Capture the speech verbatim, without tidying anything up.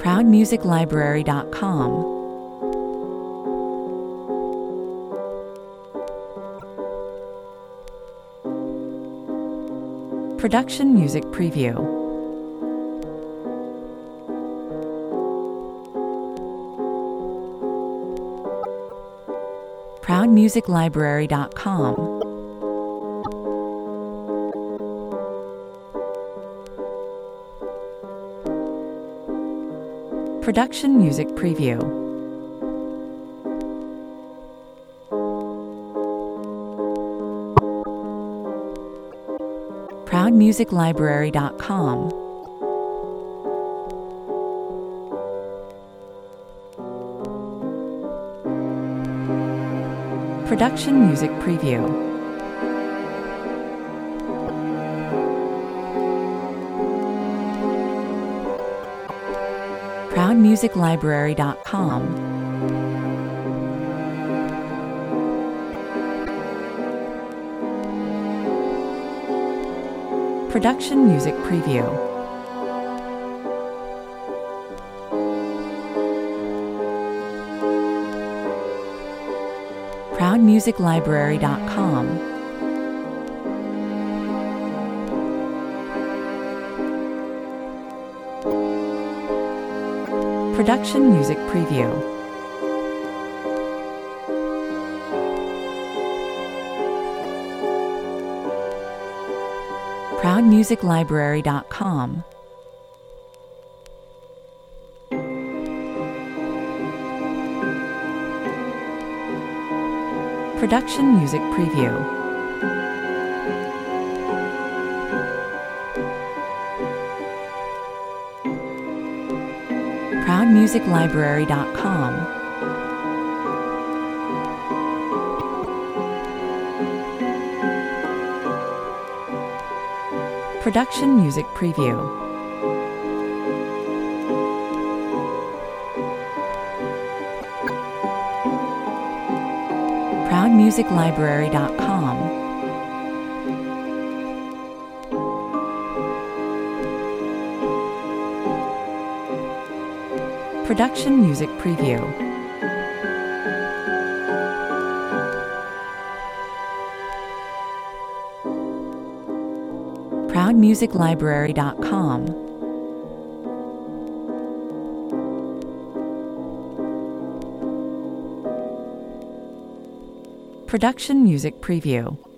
proud music library dot com. Production Music Preview. proud music library dot com. Production Music Preview. proud music library dot com. Production Music Preview. proud music library dot com. Production Music Preview. proud music library dot com. Production Music Preview. proud music library dot com. Production Music Preview. proud music library dot com. Production Music Preview. proud music library dot com. Production Music Preview. proud music library dot com. Production Music Preview.